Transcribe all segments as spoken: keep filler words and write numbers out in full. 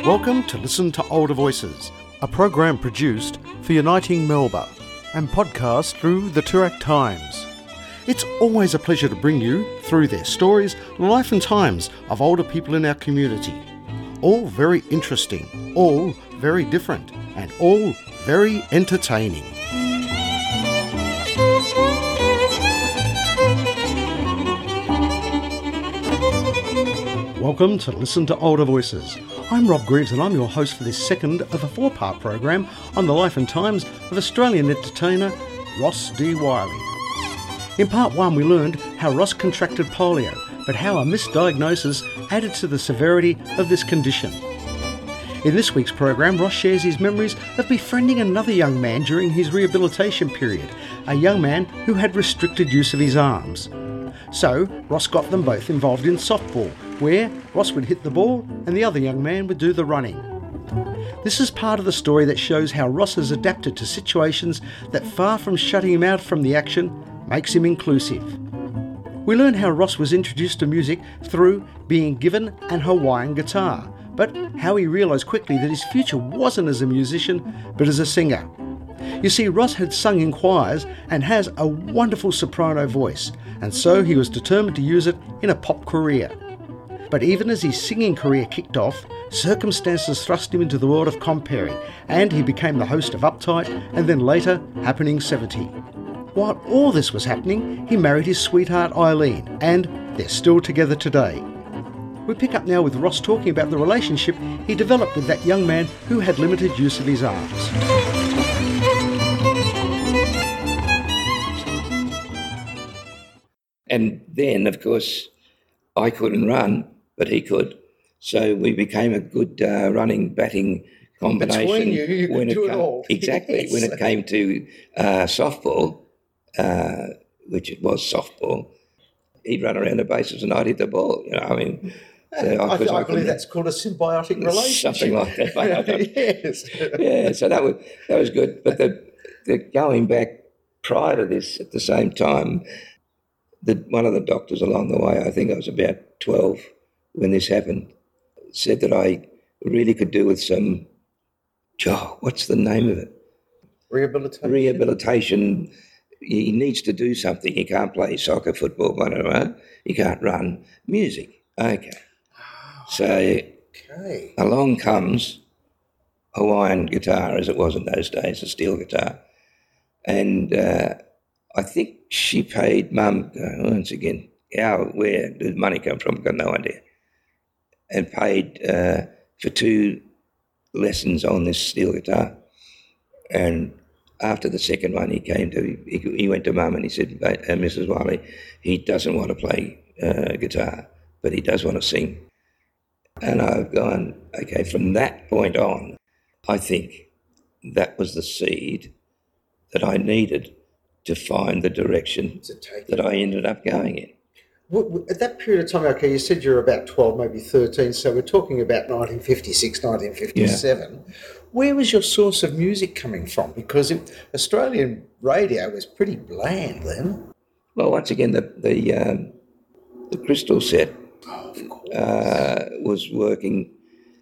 Welcome to Listen to Older Voices, a program produced for Uniting Melba and podcast through the Toorak Times. It's always a pleasure to bring you through their stories, life and times of older people in our community. All very interesting, all very different, and all very entertaining. Welcome to Listen to Older Voices. I'm Rob Greaves and I'm your host for this second of a four-part program on the life and times of Australian entertainer Ross D. Wylie. In part one we learned how Ross contracted polio, but how a misdiagnosis added to the severity of this condition. In this week's program, Ross shares his memories of befriending another young man during his rehabilitation period, a young man who had restricted use of his arms. So, Ross got them both involved in softball, where Ross would hit the ball and the other young man would do the running. This is part of the story that shows how Ross has adapted to situations that, far from shutting him out from the action, makes him inclusive. We learn how Ross was introduced to music through being given an Hawaiian guitar, but how he realised quickly that his future wasn't as a musician, but as a singer. You see, Ross had sung in choirs and has a wonderful soprano voice, and so he was determined to use it in a pop career. But even as his singing career kicked off, circumstances thrust him into the world of comparing, and he became the host of Uptight and then later Happening seventy. While all this was happening, he married his sweetheart Eileen, and they're still together today. We pick up now with Ross talking about the relationship he developed with that young man who had limited use of his arms. And then, of course, I couldn't run, but he could. So we became a good uh, running, batting combination. Between you, you when could do it it all. Exactly. Yes. When it came to uh, softball, uh, which it was softball, he'd run around the bases and I'd hit the ball. You know, I mean, so I, I, I, I believe that's called a symbiotic relationship. Something like that. Mate. Yes. Yeah. So that was that was good. But the, the going back prior to this, at the same time, the one of the doctors along the way, I think I was about twelve when this happened, said that I really could do with some, oh, what's the name of it? Rehabilitation. Rehabilitation. He needs to do something. He can't play soccer, football, blah, blah, blah. He can't run. Music. Okay. So Okay. along comes Hawaiian guitar, as it was in those days, a steel guitar. And uh, I think she paid Mum, uh, once again, how, where did money come from? I've got no idea. And paid uh, for two lessons on this steel guitar. And after the second one, he came to, he, he went to Mum and he said, uh, Missus Wylie, he doesn't want to play uh, guitar, but he does want to sing. And I've gone, okay, from that point on, I think that was the seed that I needed to find the direction that I ended up going in. At that period of time, okay, you said you were about twelve, maybe thirteen, so we're talking about nineteen fifty-six, nineteen fifty-seven. Yeah. Where was your source of music coming from? Because it, Australian radio was pretty bland then. Well, once again, the the, um, the Crystal set oh, of course. uh, was working,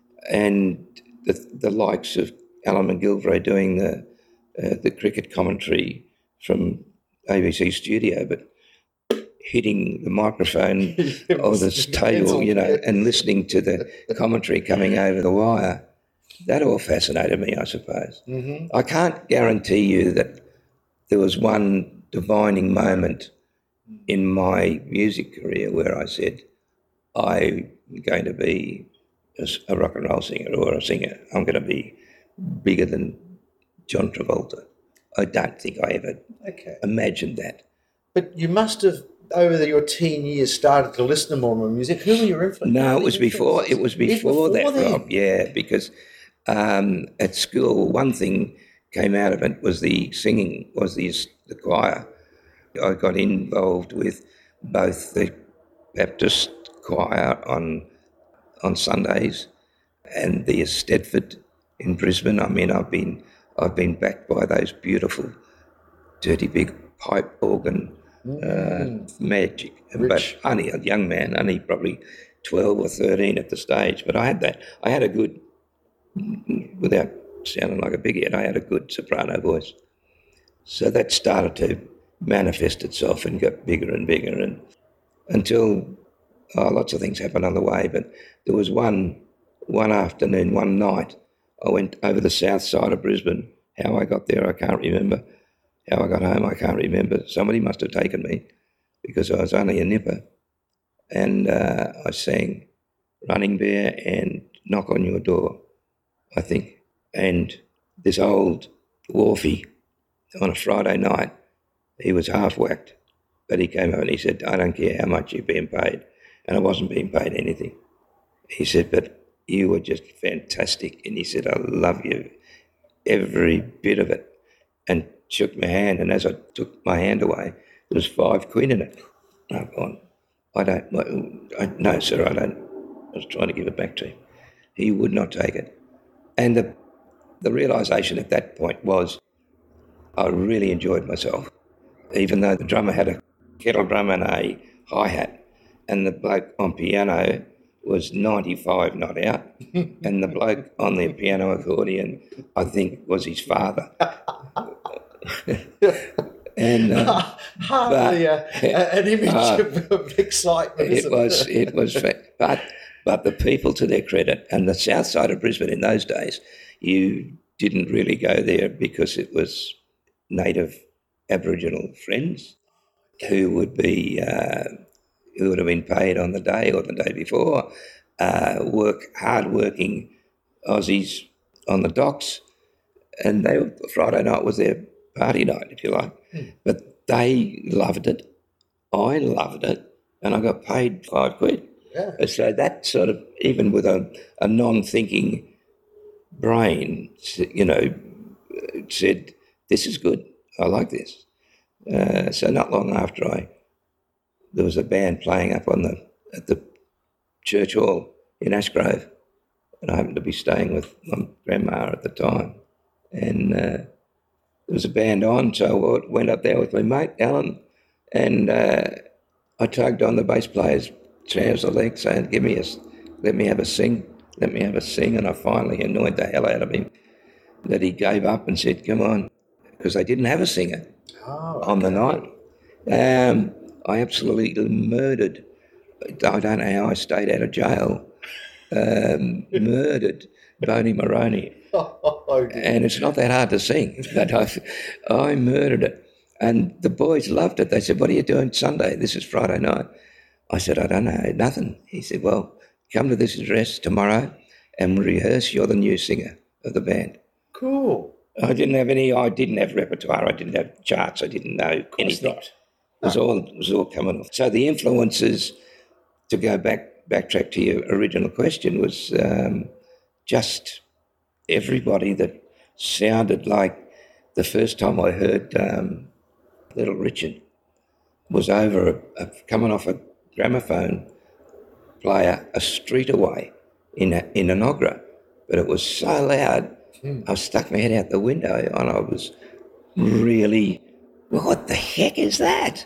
and the the likes of Alan McGilvray doing the uh, the cricket commentary from A B C studio, but hitting the microphone or the table, you know, and listening to the commentary coming over the wire. That all fascinated me, I suppose. Mm-hmm. I can't guarantee you that there was one divining moment in my music career where I said, I'm going to be a rock and roll singer or a singer. I'm going to be bigger than John Travolta. I don't think I ever okay. imagined that. But you must have, over the, your teen years, started to listen to more and more music. Who were your influences? No, it was before. It was before, before that, then? Rob. Yeah, because um, at school, one thing came out of it was the singing, was the the choir. I got involved with both the Baptist choir on on Sundays and the Eisteddfod in Brisbane. I mean, I've been I've been backed by those beautiful, dirty big pipe organ. Uh, magic, Rich. But only a young man, only probably twelve or thirteen at the stage. But I had that. I had a good without sounding like a big head, I had a good soprano voice. So that started to manifest itself and got bigger and bigger, and until oh, lots of things happened on the way. But there was one one afternoon, one night, I went over the south side of Brisbane. How I got there, I can't remember. How I got home, I can't remember. Somebody must have taken me because I was only a nipper. And uh, I sang Running Bear and Knock on Your Door, I think. And this old wharfie on a Friday night, he was half whacked, but he came over and he said, I don't care how much you're being paid. And I wasn't being paid anything. He said, but you were just fantastic. And he said, I love you, every bit of it. And shook my hand. And as I took my hand away, there was five quid in it. I've gone, I don't, I, no, sir, I don't. I was trying to give it back to him. He would not take it. And the, the realisation at that point was I really enjoyed myself, even though the drummer had a kettle drum and a hi-hat, and the bloke on piano was ninety-five not out, and the bloke on the piano accordion, I think, was his father. And uh, hardly but, uh, an image uh, of, of excitement. It Isn't was, it? it was, but but the people, to their credit, and the south side of Brisbane in those days, you didn't really go there because it was native Aboriginal friends who would be uh, who would have been paid on the day or the day before, uh, work hard-working Aussies on the docks, and they were, Friday night was their party night, if you like. Mm. But they loved it. I loved it, and I got paid five quid. Yeah. So that sort of, even with a, a non-thinking brain, you know, said, this is good. I like this. Uh, so not long after I, there was a band playing up on the at the church hall in Ashgrove, and I happened to be staying with my grandma at the time, and uh, there was a band on, so I went up there with my mate Alan, and uh, I tugged on the bass player's trouser leg, saying, "Give me a, let me have a sing, let me have a sing," and I finally annoyed the hell out of him that he gave up and said, "Come on," because they didn't have a singer oh, on okay. the night. Um, I absolutely murdered. I don't know how I stayed out of jail. Um, murdered Boney Maroney. Oh, and it's not that hard to sing, but I, I murdered it. And the boys loved it. They said, "What are you doing Sunday?" This is Friday night. I said, "I don't know, nothing." He said, "Well, come to this address tomorrow and rehearse. You're the new singer of the band." Cool. I didn't have any, I didn't have repertoire, I didn't have charts, I didn't know anything. Not. It was, all, it was all coming off. So the influences, to go back, backtrack to your original question, was um, just everybody that sounded like the first time I heard um, Little Richard was over, a, a, coming off a gramophone player a street away in, a, in Enoggera, but it was so loud, mm. I stuck my head out the window and I was really, what the heck is that?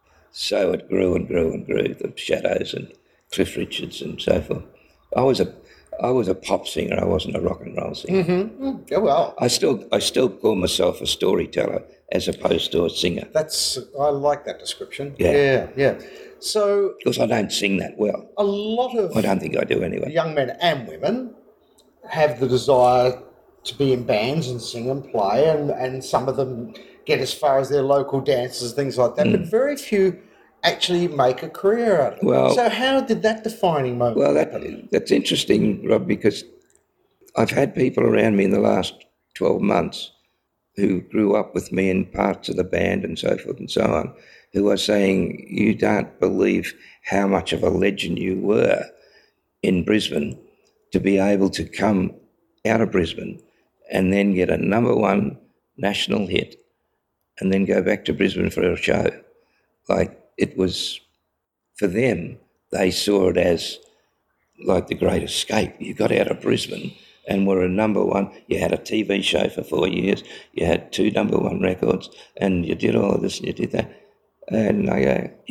So it grew and grew and grew, the Shadows and Cliff Richards and so forth. I was a I was a pop singer, I wasn't a rock and roll singer. Mm-hmm. Mm. Oh, well. I still I still call myself a storyteller as opposed to a singer. That's, I like that description. Yeah. Yeah, yeah. So... Because I don't sing that well. A lot of... I don't think I do anyway. Young men and women have the desire to be in bands and sing and play, and, and some of them get as far as their local dances, things like that, mm. but very few actually make a career out of it. Well, so how did that defining moment Well, that, happen? That's interesting, Rob, because I've had people around me in the last twelve months who grew up with me in parts of the band and so forth and so on, who are saying, you don't believe how much of a legend you were in Brisbane to be able to come out of Brisbane and then get a number one national hit and then go back to Brisbane for a show. Like, it was, for them, they saw it as like the great escape. You got out of Brisbane and were a number one. You had a T V show for four years. You had two number one records and you did all of this and you did that. And I go, yeah,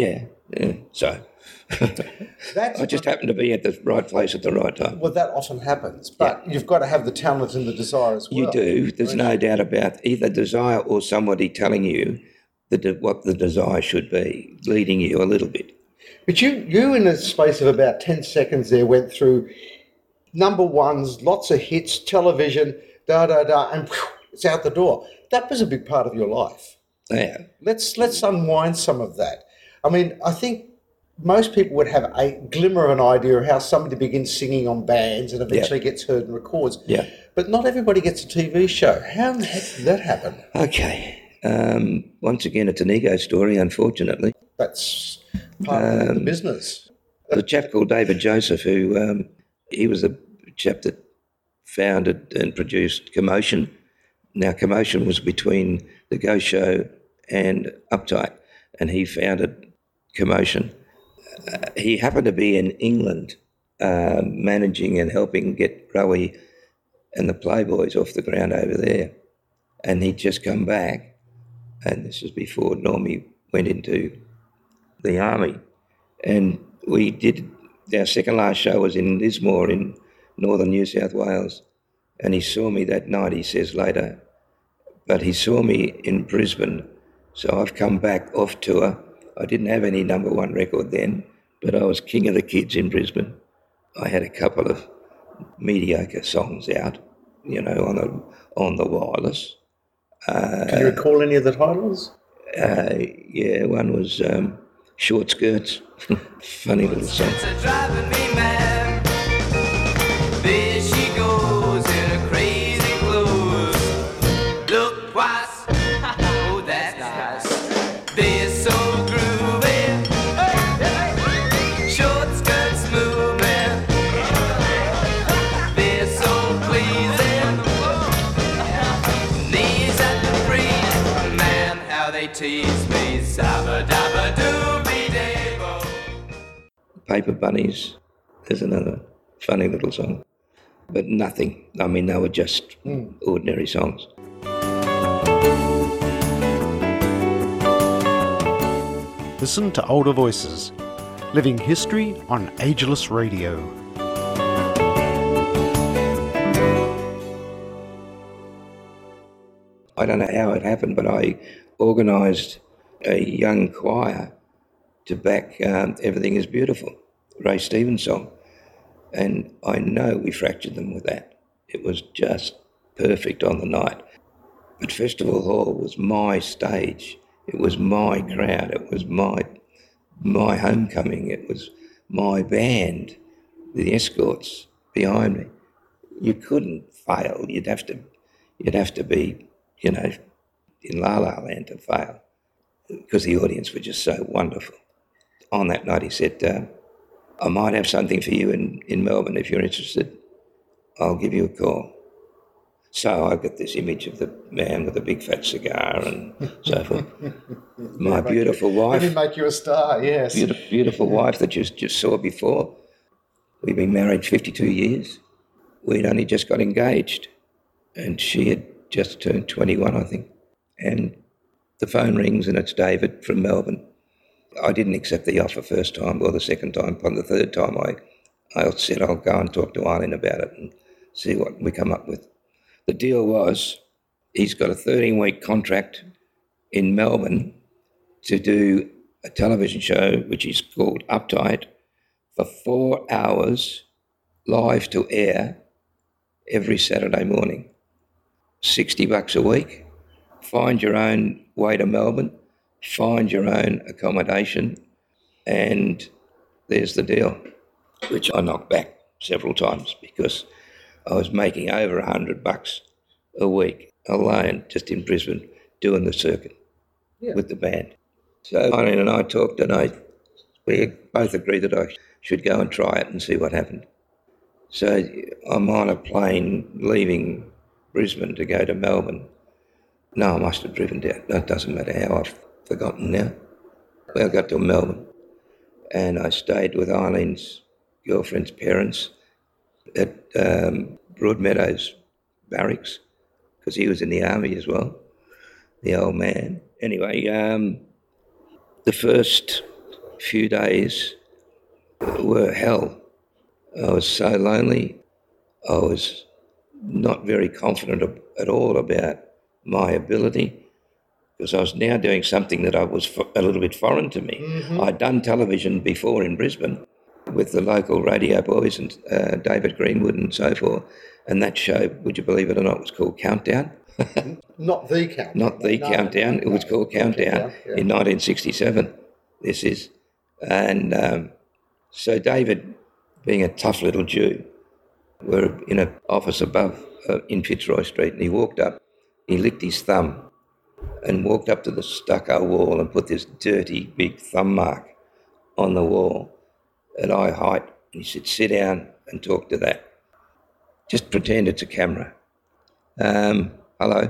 Yeah. So That's I just happened to be at the right place at the right time. well, that often happens, but yeah. You've got to have the talent and the desire as well. You do. There's no doubt about either desire or somebody telling you the de- what the desire should be, leading you a little bit. But you, you in a space of about ten seconds there went through number ones, lots of hits, television, da da da, and whew, it's out the door. That was a big part of your life. Yeah. Let's let's unwind some of that. I mean, I think most people would have a glimmer of an idea of how somebody begins singing on bands and eventually yeah. gets heard and records. Yeah. But not everybody gets a T V show. How the heck did that happen? Okay. Um, once again, it's an ego story, unfortunately. That's part um, of the business. The chap called David Joseph, who um, he was the chap that founded and produced Commotion. Now, Commotion was between The Ghost Show and Uptight, and he founded Commotion. Uh, he happened to be in England uh, managing and helping get Rowie and the Playboys off the ground over there. And he'd just come back, and this was before Normie went into the army. And we did, our second last show was in Lismore in northern New South Wales. And he saw me that night, he says later, but he saw me in Brisbane. So I've come back off tour. I didn't have any number one record then, but I was king of the kids in Brisbane. I had a couple of mediocre songs out, you know, on the on the wireless. Uh, Can you recall any of the titles? Uh, yeah, one was um, Short Skirts. Funny little song. Driving me mad. There she goes in a crazy clothes. Look twice. Oh, that's nice. They're so groovy. Short skirts moving. They're so pleasing. Knees at the breeze. Man, how they tease me. Sabba dabba doo be dabo. Paper Bunnies. There's another funny little song. But nothing. I mean, they were just mm. ordinary songs. Listen to older voices. Living history on Ageless Radio. I don't know how it happened, but I organised a young choir to back um, Everything is Beautiful, Ray Stevens' song. And I know we fractured them with that. It was just perfect on the night. But Festival Hall was my stage. It was my crowd. It was my my homecoming. It was my band, the Escorts behind me. You couldn't fail. You'd have to, you'd have to be, you know, in La La Land to fail, because the audience were just so wonderful. On that night, he said, uh, I might have something for you in, in Melbourne if you're interested. I'll give you a call. So I got this image of the man with a big fat cigar and so forth. My beautiful you, wife. Did make you a star, yes. Beautiful, beautiful wife that you just saw before. We'd been married fifty-two years. We'd only just got engaged, and she had just turned twenty-one, I think. And the phone rings and it's David from Melbourne. I didn't accept the offer first time or the second time. On the third time, I, I said I'll go and talk to Eileen about it and see what we come up with. The deal was he's got a thirteen-week contract in Melbourne to do a television show which is called Uptight for four hours live to air every Saturday morning. sixty bucks a week. Find your own way to Melbourne. Find your own accommodation, and there's the deal, which I knocked back several times because I was making over a hundred bucks a week alone just in Brisbane doing the circuit yeah. with the band. So Eileen and I talked, and I we both agreed that I should go and try it and see what happened. So I'm on a plane leaving Brisbane to go to Melbourne. No, I must have driven down. It doesn't matter how, I've forgotten now. Well, I got to Melbourne, and I stayed with Eileen's girlfriend's parents at um, Broadmeadows Barracks, because he was in the army as well, the old man. Anyway, um, the first few days were hell. I was so lonely. I was not very confident at all about my ability, because I was now doing something that I was a little bit foreign to me. Mm-hmm. I'd done television before in Brisbane with the local radio boys and uh, David Greenwood and so forth, and that show, would you believe it or not, was called Countdown. Not the Countdown. Not the no, Countdown. No, it was no, called Countdown, Countdown yeah. in nineteen sixty-seven, this is. And um, so David, being a tough little Jew, we're in an office above uh, in Fitzroy Street, and he walked up, he licked his thumb and walked up to the stucco wall and put this dirty big thumb mark on the wall at eye height. And he said, sit down and talk to that. Just pretend it's a camera. Um, hello,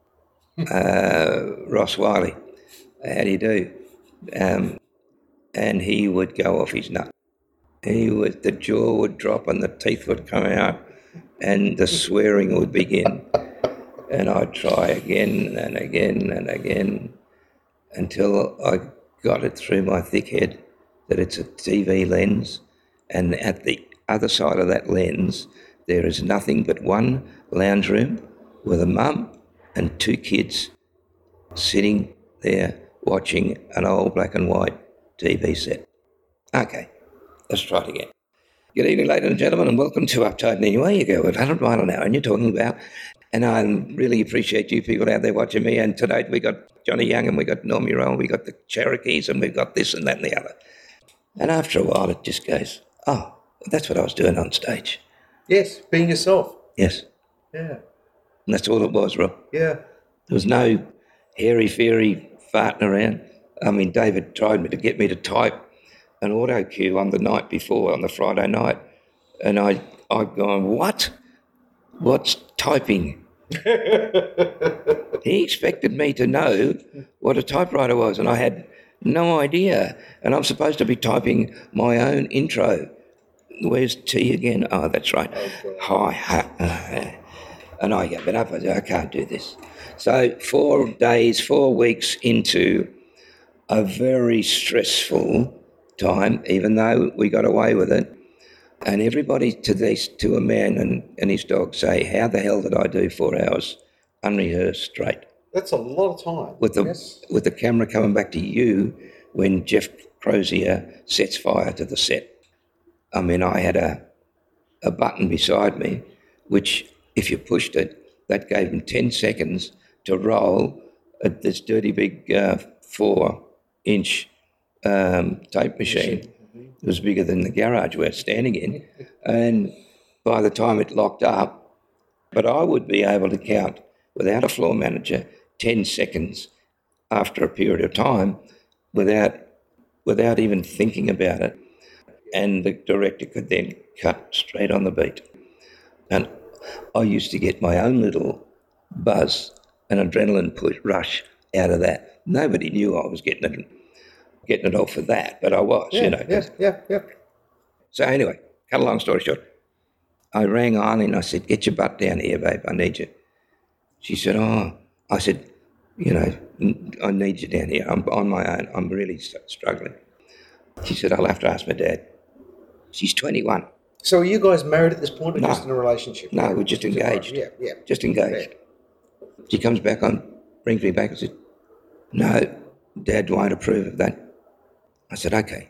uh, Ross Wiley, how do you do? Um, and he would go off his nut. He would, the jaw would drop and the teeth would come out and the swearing would begin. And I'd try again and again and again until I got it through my thick head that it's a T V lens, and at the other side of that lens there is nothing but one lounge room with a mum and two kids sitting there watching an old black and white T V set. Okay, let's try it again. Good evening, ladies and gentlemen, and welcome to Uptight Anyway. You go at one hundred mile an hour and you're talking about, and I really appreciate you people out there watching me. And tonight we got Johnny Young and we got Normie Rowe, we got the Cherokees, and we've got this and that and the other. And after a while it just goes, oh, that's what I was doing on stage. Yes, being yourself. Yes. Yeah. And that's all it was, Rob. Yeah. There was no hairy-fairy farting around. I mean, David tried me to get me to type an auto cue on the night before, on the Friday night, and I, I'd gone, what? What's typing? He expected me to know what a typewriter was, and I had no idea. And I'm supposed to be typing my own intro. Where's T again? Oh, that's right. Okay. Hi, hi, uh, and I get up. I said, I can't do this. So four days, four weeks into a very stressful time, even though we got away with it. And everybody to this, to a man and, and his dog say, how the hell did I do four hours unrehearsed straight? That's a lot of time. With the yes. with the camera coming back to you when Jeff Crozier sets fire to the set. I mean, I had a a button beside me, which if you pushed it, that gave him ten seconds to roll at this dirty big uh, four-inch um, tape machine. It was bigger than the garage we're standing in. And by the time it locked up, but I would be able to count without a floor manager ten seconds after a period of time without without even thinking about it. And the director could then cut straight on the beat. And I used to get my own little buzz, an adrenaline push rush out of that. Nobody knew I was getting it getting it off for that, but I was, yeah, you know. Yeah, yeah, yeah. So anyway, cut a long story short, I rang Arnie and I said, get your butt down here, babe, I need you. She said, oh, I said, you know, I need you down here. I'm on my own. I'm really struggling. She said, I'll have to ask my dad. She's twenty-one. So are you guys married at this point or no. just in a relationship? No, we're just engaged. Yeah, yeah. Just engaged. Yeah. She comes back on, brings me back and said, no, Dad won't approve of that. I said, okay.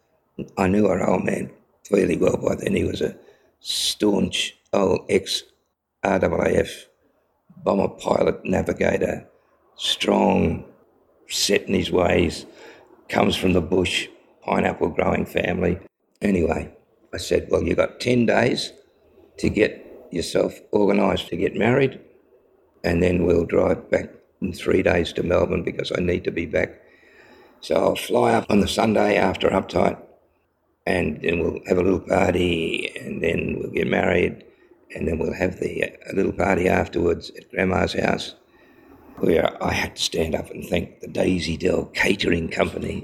I knew our old man fairly well by then. He was a staunch old ex-R A A F bomber pilot, navigator, strong, set in his ways, comes from the bush, pineapple growing family. Anyway, I said, well, you've got ten days to get yourself organised to get married, and then we'll drive back in three days to Melbourne because I need to be back. So I'll fly up on the Sunday after Uptight, and then we'll have a little party, and then we'll get married, and then we'll have the a little party afterwards at Grandma's house, where I had to stand up and thank the Daisy Dell Catering Company,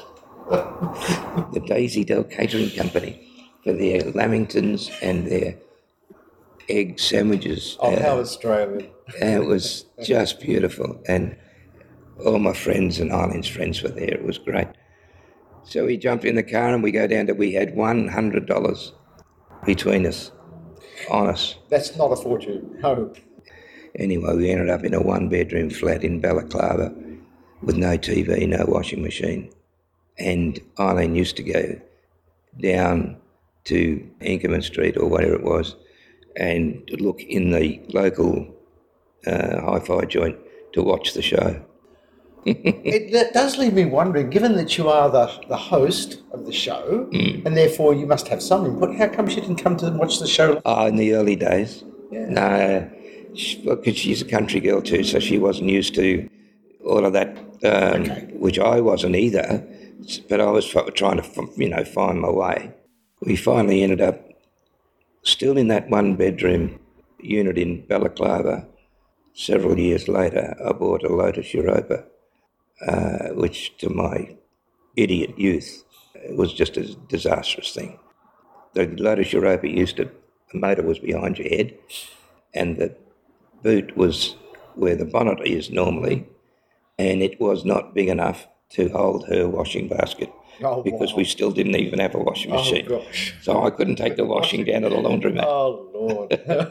the Daisy Dell Catering Company, for their lamingtons and their egg sandwiches. Oh, uh, how Australian. And it was just beautiful. And all my friends and Eileen's friends were there. It was great. So we jumped in the car and we go down to, we had one hundred dollars between us, on us. That's not a fortune. No. Anyway, we ended up in a one-bedroom flat in Balaclava with no T V, no washing machine. And Eileen used to go down to Inkerman Street or whatever it was and look in the local uh, hi-fi joint to watch the show. It that does leave me wondering, given that you are the, the host of the show, Mm. and therefore you must have some input, how come she didn't come to watch the show? Oh, in the early days? Yeah. No, because well, she's a country girl too, so she wasn't used to all of that, um, Okay. which I wasn't either, but I was f- trying to, you know, find my way. We finally ended up still in that one-bedroom unit in Balaclava. Several years later, I bought a Lotus Europa, uh, which to my idiot youth was just a disastrous thing. The Lotus Europa used to, the motor was behind your head and the boot was where the bonnet is normally, and it was not big enough to hold her washing basket Oh, because wow. we still didn't even have a washing machine. Oh, gosh. So I couldn't take the washing down to the laundromat. Oh, Lord.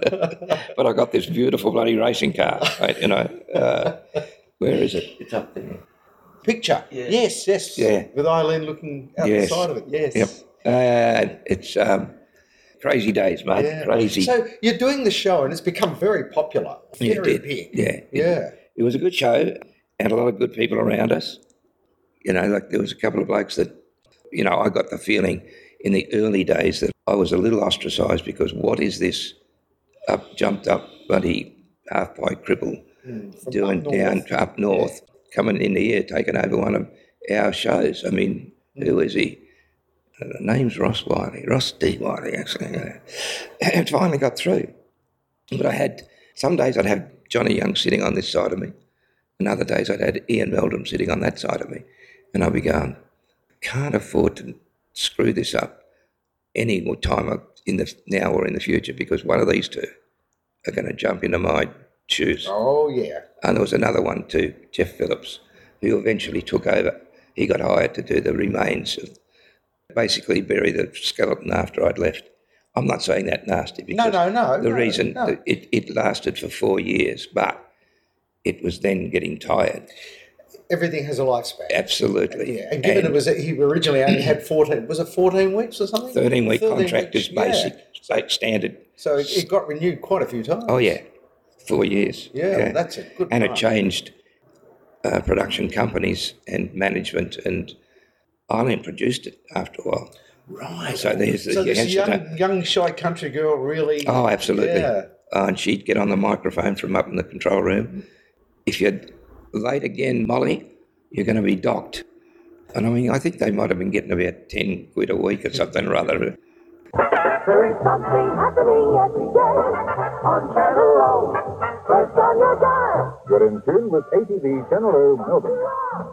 But I got this beautiful bloody racing car, right, you know. Uh, where is it? It's up there. Picture. Yeah. Yes, yes. Yeah. With Eileen looking out Yes. the side of it. Yes. Yep. Uh, it's um, crazy days, mate, Yeah. crazy. So you're doing the show and it's become very popular. Yeah, Very it did. big. Yeah. It, Yeah. it was a good show and a lot of good people around us. You know, like there was a couple of blokes that, you know, I got the feeling in the early days that I was a little ostracised because what is this up, jumped up bloody half-pipe cripple Mm, from doing up north. down to up north, coming in the air, taking over one of our shows? I mean, who is he? Uh, The name's Ross Wiley, Ross D. Wiley, actually. Yeah. And finally got through. But I had, some days I'd have Johnny Young sitting on this side of me, and other days I'd had Ian Meldrum sitting on that side of me, and I'd be going, can't afford to screw this up any more time in the now or in the future because one of these two are going to jump into my shoes. Oh, yeah. And there was another one too, Jeff Phillips, who eventually took over. He got hired to do the remains of, basically bury the skeleton after I'd left. I'm not saying that nasty No, because no, no. the no, reason no. that it, it lasted for four years, but it was then getting tired. Everything has a lifespan. Absolutely. Yeah. And given it was, he originally only had fourteen, was it fourteen weeks or something? thirteen-week thirteen contract weeks, is basic, yeah. state standard. So it, it got renewed quite a few times. Oh, yeah, four years. Yeah, well, that's a good And it run. changed uh, production companies and management, and Eileen produced it after a while. Right. So there's the So this answer to- young, young, shy country girl really... Oh, absolutely. Yeah. Uh, and she'd get on the microphone from up in the control room. If you're late again, Molly, you're going to be docked. And I mean, I think they might have been getting about ten quid a week or something or other. There is something happening every day on Channel O. First on your dial. You're in tune with A T V Channel O Melbourne.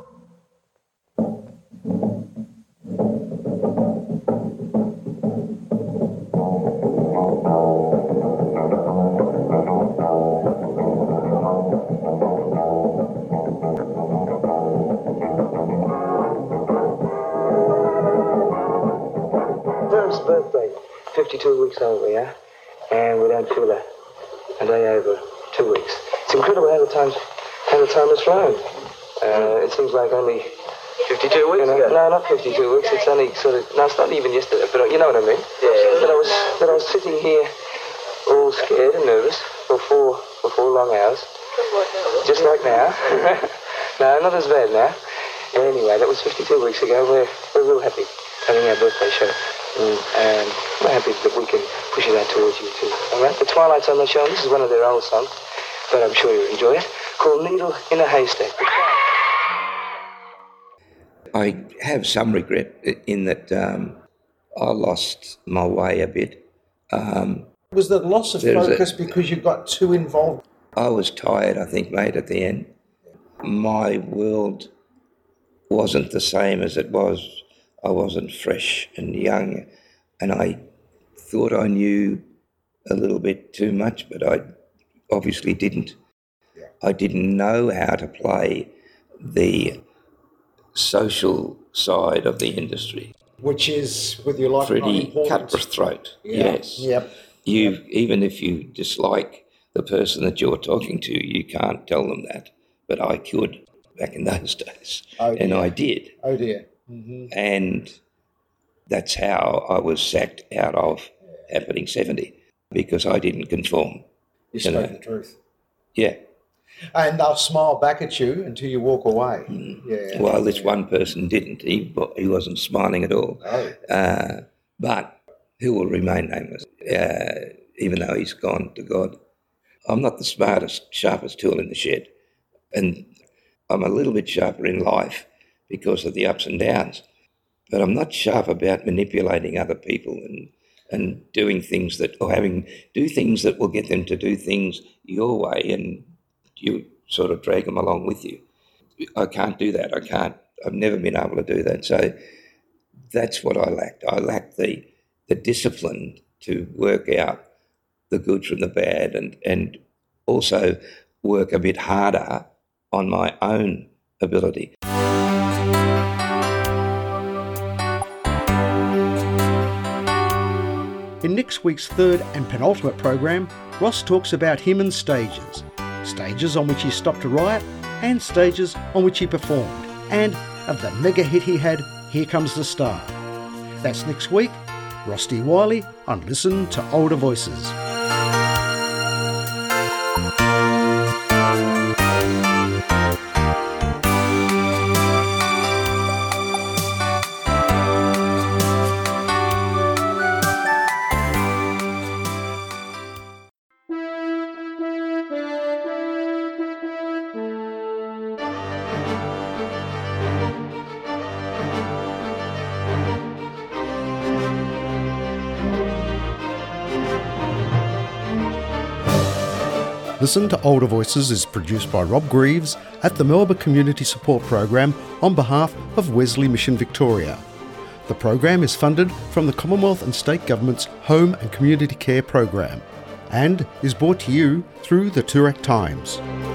Parents' birthday, fifty-two weeks old we are, and we don't feel a, a day over two weeks. It's incredible how the time's, how the time has flown. Uh, it seems like only... fifty-two weeks you know, ago? No, not fifty-two weeks, it's only sort of, no, it's not even yesterday, but you know what I mean? Yeah. That I was, that I was sitting here all scared and nervous for four, for four long hours, just like now. No, not as bad now. Anyway, that was fifty-two weeks ago. We're, we're real happy having our birthday show. Mm, and we're happy that we can push it out towards you too. All right, the Twilight's on the show. This is one of their old songs, but I'm sure you'll enjoy it, called Needle in a Haystack. I have some regret in that um, I lost my way a bit. Um, Was the loss of There's a- focus because you got too involved? I was tired, I think, mate, at the end. My world wasn't the same as it was. I wasn't fresh and young, and I thought I knew a little bit too much, but I obviously didn't. I didn't know how to play the social side of the industry. Which is, whether you like it or not, Pretty important. cutthroat, Yeah. yes. Yep. You, Yep. even if you dislike the person that you're talking to, you can't tell them that. But I could back in those days, Oh, and dear. I did. Oh dear. Mm-hmm. And that's how I was sacked out of Happening seventy, because I didn't conform. You You spoke know. the truth. Yeah. And they'll smile back at you until you walk away. Yeah. Well, this yeah. one person didn't. He, he wasn't smiling at all. Oh. Uh, but he will remain nameless, uh, even though he's gone to God. I'm not the smartest, sharpest tool in the shed. And I'm a little bit sharper in life because of the ups and downs. But I'm not sharp about manipulating other people and, and doing things that, or having, do things that will get them to do things your way and you sort of drag them along with you. I can't do that. I can't, I've never been able to do that. So that's what I lacked. I lacked the, the discipline to work out the good from the bad and, and also work a bit harder on my own ability. In next week's third and penultimate program, Ross talks about him and stages. Stages on which he stopped a riot and stages on which he performed. And of the mega hit he had, Here Comes the Star. That's next week. Ross D. Wiley on Listen to Older Voices. Listen to Older Voices is produced by Rob Greaves at the Melbourne Community Support Program on behalf of Wesley Mission Victoria. The program is funded from the Commonwealth and State Government's Home and Community Care Program and is brought to you through the Toorak Times.